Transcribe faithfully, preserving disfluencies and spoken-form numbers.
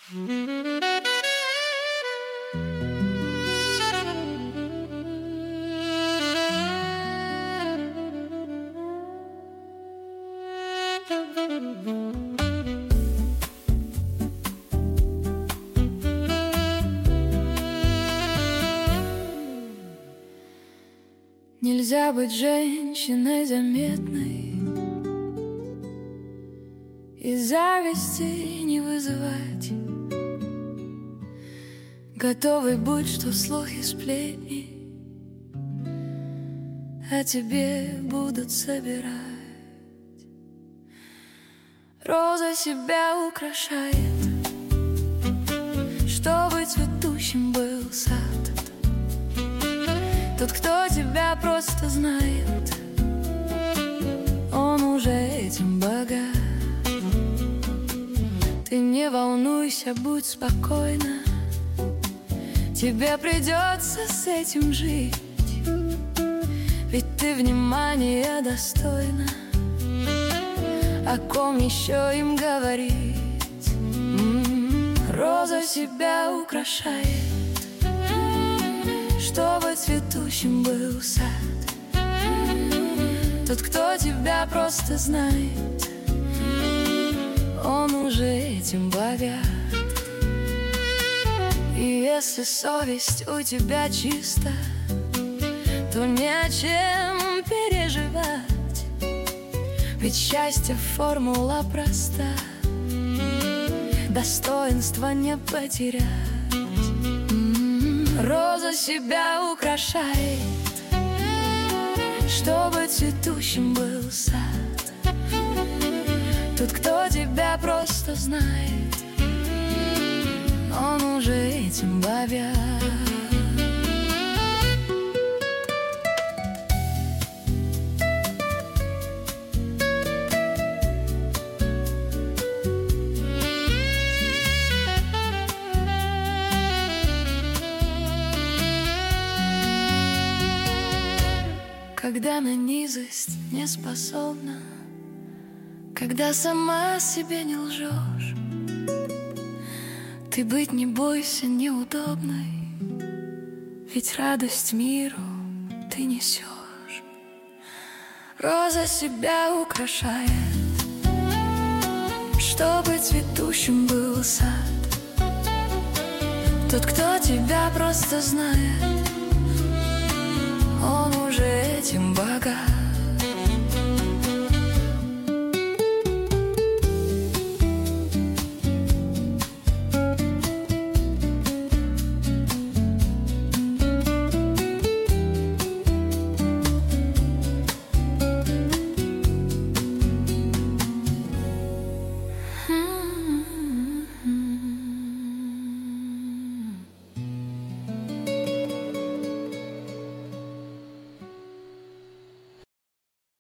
Нельзя быть женщиной заметной и зависти не вызывать, готовый будь что слухи, сплетни о тебе будут собирать. Роза себя украшает, чтобы цветущим был сад. Тот, кто тебя просто знает, он уже этим богат. Ты не волнуйся, будь спокойна, тебе придется с этим жить, ведь ты внимания достойна. О ком еще им говорить? М-м-м. Роза себя украшает, чтобы цветущим был сад. Тот, кто тебя просто знает, он уже этим богат. И если совесть у тебя чиста, то не о чем переживать, ведь счастье формула проста, достоинства не потерять. Роза себя украшает, чтобы цветущим был сад. Тот, кто тебя просто знает, он уже этим богат. Когда на низость не способна, когда сама себе не лжешь, ты быть не бойся неудобной, ведь радость миру ты несешь. Роза себя украшает, чтобы цветущим был сад. Тот, кто тебя просто знает, он уже этим богат.